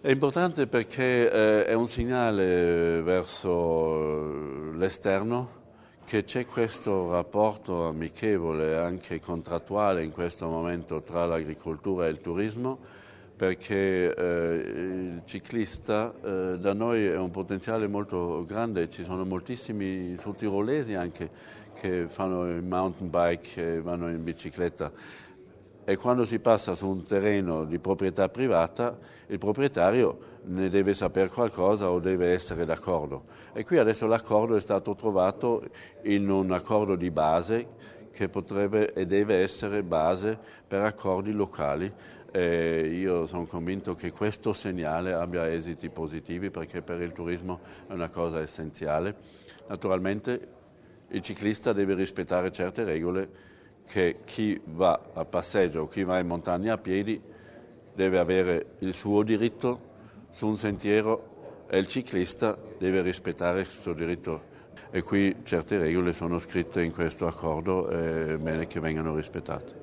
È importante perché è un segnale verso l'esterno che c'è questo rapporto amichevole, anche contrattuale in questo momento, tra l'agricoltura e il turismo, perché il ciclista da noi è un potenziale molto grande, ci sono moltissimi sudtirolesi anche che fanno il mountain bike e vanno in bicicletta. E quando si passa su un terreno di proprietà privata, il proprietario ne deve sapere qualcosa o deve essere d'accordo. E qui adesso l'accordo è stato trovato in un accordo di base che potrebbe e deve essere base per accordi locali. E io sono convinto che questo segnale abbia esiti positivi perché per il turismo è una cosa essenziale. Naturalmente il ciclista deve rispettare certe regole che chi va a passeggio o chi va in montagna a piedi deve avere il suo diritto su un sentiero e il ciclista deve rispettare il suo diritto. E qui certe regole sono scritte in questo accordo e è bene che vengano rispettate.